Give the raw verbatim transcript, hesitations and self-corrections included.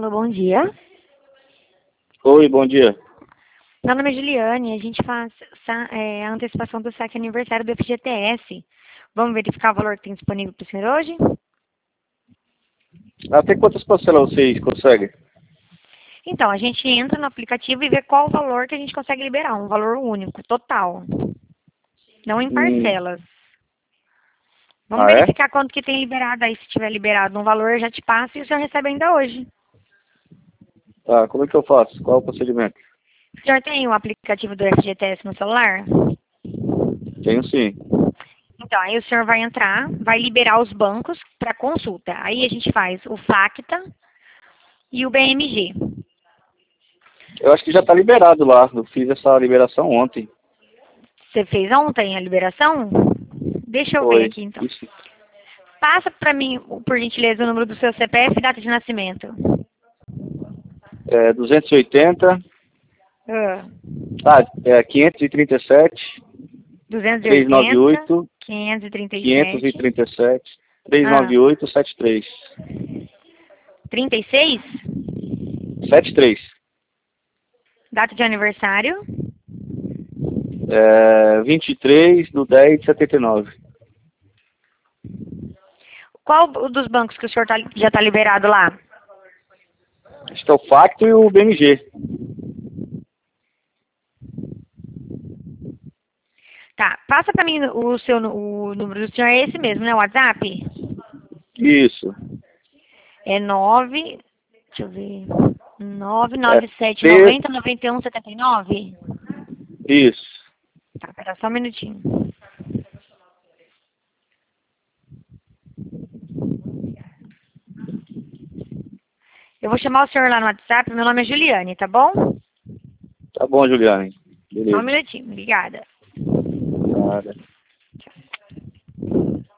Alô, bom dia. Oi, bom dia. Meu nome é Juliane, a gente faz sa- é, a antecipação do saque aniversário do F G T S. Vamos verificar o valor que tem disponível para o senhor hoje? Até quantas parcelas vocês conseguem? Então, a gente entra no aplicativo e vê qual o valor que a gente consegue liberar, um valor único, total, não em Hum. parcelas. Vamos Ah, é? verificar quanto que tem liberado aí, se tiver liberado um valor, eu já te passo e o senhor recebe ainda hoje. Tá, como é que eu faço? Qual é o procedimento? O senhor tem o aplicativo do F G T S no celular? Tenho sim. Então, aí o senhor vai entrar, vai liberar os bancos para consulta. Aí a gente faz o Facta e o B M G. Eu acho que já está liberado lá. Eu fiz essa liberação ontem. Você fez ontem a liberação? Deixa eu ver Foi. aqui, então. Isso. Passa para mim, por gentileza, o número do seu C P F e data de nascimento. É duzentos e oitenta. Ah, Ah, é quinhentos e trinta e sete. duzentos e trezentos e noventa e oitenta, oito. quinhentos e trinta e quinhentos e sete. trinta e sete. trezentos e noventa Ah, e oito. setenta e três. trinta e seis? setenta e três. Data de aniversário? É vinte e três do dez de setenta e nove. Qual o dos bancos que o senhor tá- já está liberado lá? Está o Facto e o B M G. Tá, passa para mim o seu o número do senhor, é esse mesmo, né? O WhatsApp? Isso. É nove, deixa eu ver, nove É nove sete P. noventa noventa e um setenta e nove. Isso. Tá, pera só um minutinho. Eu vou chamar o senhor lá no WhatsApp, meu nome é Juliane, tá bom? Tá bom, Juliane. Só um Beleza. minutinho, obrigada. Nada.